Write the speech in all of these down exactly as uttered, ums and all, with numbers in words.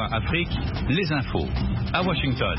V O A Afrique, les infos, à Washington.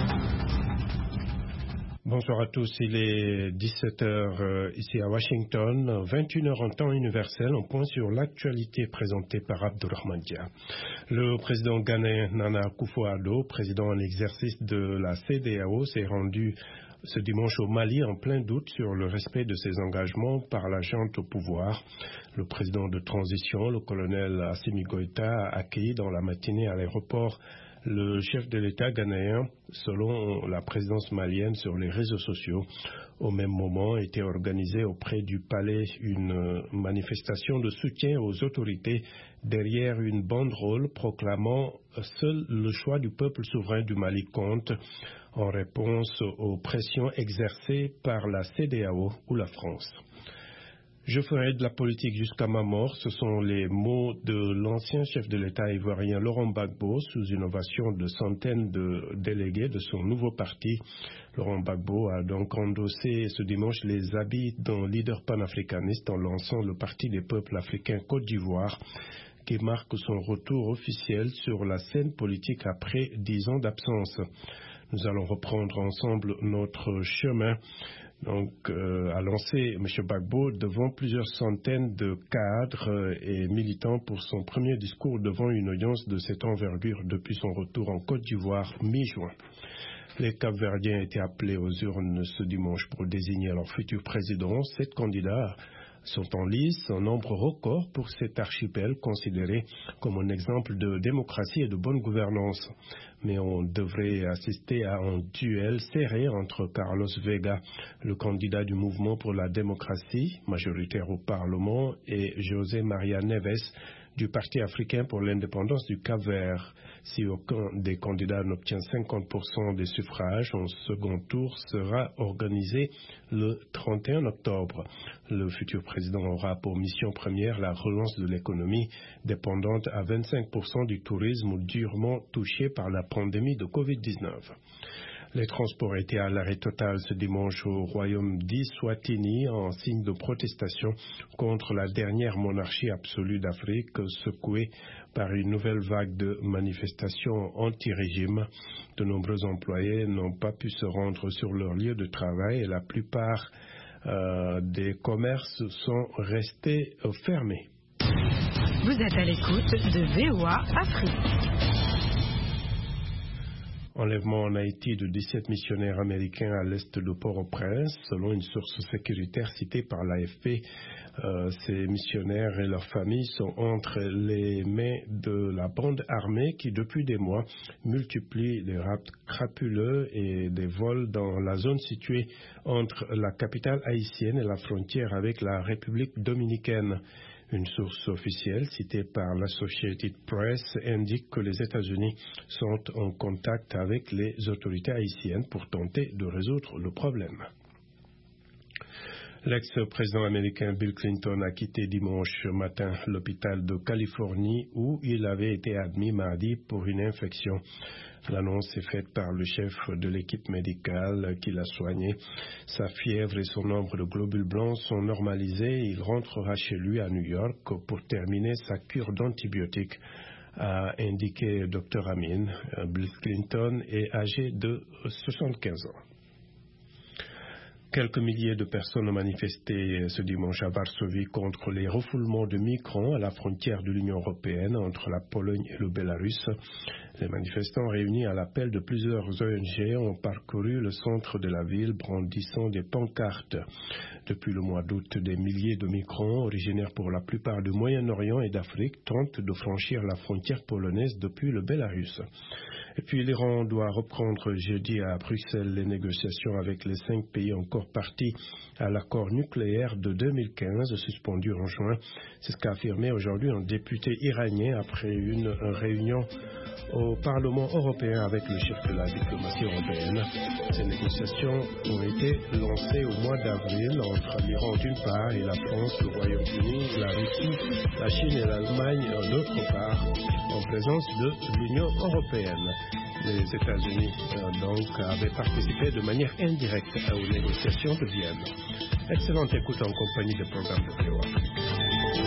Bonsoir à tous, il est dix-sept heures ici à Washington, vingt et une heures en temps universel. On point sur l'actualité présentée par Abdourahmane Dia. Le président ghanéen Nana Akufo-Addo, président en exercice de la C E D E A O, s'est rendu ce dimanche au Mali en plein doute sur le respect de ses engagements par la junte au pouvoir. Le président de transition, le colonel Assimi Goïta, a accueilli dans la matinée à l'aéroport le chef de l'État ghanéen, selon la présidence malienne, sur les réseaux sociaux. Au même moment, était organisée auprès du palais une manifestation de soutien aux autorités derrière une banderole proclamant « Seul le choix du peuple souverain du Mali compte » en réponse aux pressions exercées par la C E D E A O ou la France. Je ferai de la politique jusqu'à ma mort, ce sont les mots de l'ancien chef de l'État ivoirien Laurent Gbagbo sous une ovation de centaines de délégués de son nouveau parti. Laurent Gbagbo a donc endossé ce dimanche les habits d'un leader panafricaniste en lançant le Parti des peuples africains Côte d'Ivoire, qui marque son retour officiel sur la scène politique après dix ans d'absence. Nous allons reprendre ensemble notre chemin. Donc, euh, a lancé M. Gbagbo devant plusieurs centaines de cadres et militants pour son premier discours devant une audience de cette envergure depuis son retour en Côte d'Ivoire mi-juin. Les Cap-Verdiens étaient appelés aux urnes ce dimanche pour désigner leur futur président. Sept candidats sont en lice, un nombre record pour cet archipel considéré comme un exemple de démocratie et de bonne gouvernance. Mais on devrait assister à un duel serré entre Carlos Vega, le candidat du mouvement pour la démocratie, majoritaire au Parlement, et José Maria Neves, du Parti africain pour l'indépendance du Cap-Vert. Si aucun des candidats n'obtient cinquante pour cent des suffrages, un second tour sera organisé le trente et un octobre. Le futur président aura pour mission première la relance de l'économie, dépendante à vingt-cinq pour cent du tourisme durement touché par la pandémie de covid dix-neuf. Les transports étaient à l'arrêt total ce dimanche au royaume d'Eswatini en signe de protestation contre la dernière monarchie absolue d'Afrique secouée par une nouvelle vague de manifestations anti-régime. De nombreux employés n'ont pas pu se rendre sur leur lieu de travail et la plupart euh, des commerces sont restés euh, fermés. Vous êtes à l'écoute de V O A Afrique. Enlèvement en Haïti de dix-sept missionnaires américains à l'est de Port-au-Prince. Selon une source sécuritaire citée par l'A F P, euh, ces missionnaires et leurs familles sont entre les mains de la bande armée qui, depuis des mois, multiplie les rapts crapuleux et des vols dans la zone située entre la capitale haïtienne et la frontière avec la République dominicaine. Une source officielle citée par l'Associated Press indique que les États-Unis sont en contact avec les autorités haïtiennes pour tenter de résoudre le problème. L'ex-président américain Bill Clinton a quitté dimanche matin l'hôpital de Californie où il avait été admis mardi pour une infection. L'annonce est faite par le chef de l'équipe médicale qui l'a soigné. Sa fièvre et son nombre de globules blancs sont normalisés. Il rentrera chez lui à New York pour terminer sa cure d'antibiotiques, a indiqué Dr Amin. Bill Clinton est âgé de soixante-quinze ans. Quelques milliers de personnes ont manifesté ce dimanche à Varsovie contre les refoulements de migrants à la frontière de l'Union européenne entre la Pologne et le Bélarus. Les manifestants réunis à l'appel de plusieurs O N G ont parcouru le centre de la ville brandissant des pancartes. Depuis le mois d'août, des milliers de migrants, originaires pour la plupart du Moyen-Orient et d'Afrique, tentent de franchir la frontière polonaise depuis le Bélarus. Et puis l'Iran doit reprendre jeudi à Bruxelles les négociations avec les cinq pays encore partis à l'accord nucléaire de deux mille quinze, suspendu en juin. C'est ce qu'a affirmé aujourd'hui un député iranien après une réunion au Parlement européen avec le chef de la diplomatie européenne. Ces négociations ont été lancées au mois d'avril entre l'Iran d'une part et la France, le Royaume-Uni, la Russie, la Chine et l'Allemagne d'autre part, en présence de l'Union européenne. Les États-Unis euh, donc avaient participé de manière indirecte aux négociations de Vienne. Excellente écoute en compagnie des programmes de V O A.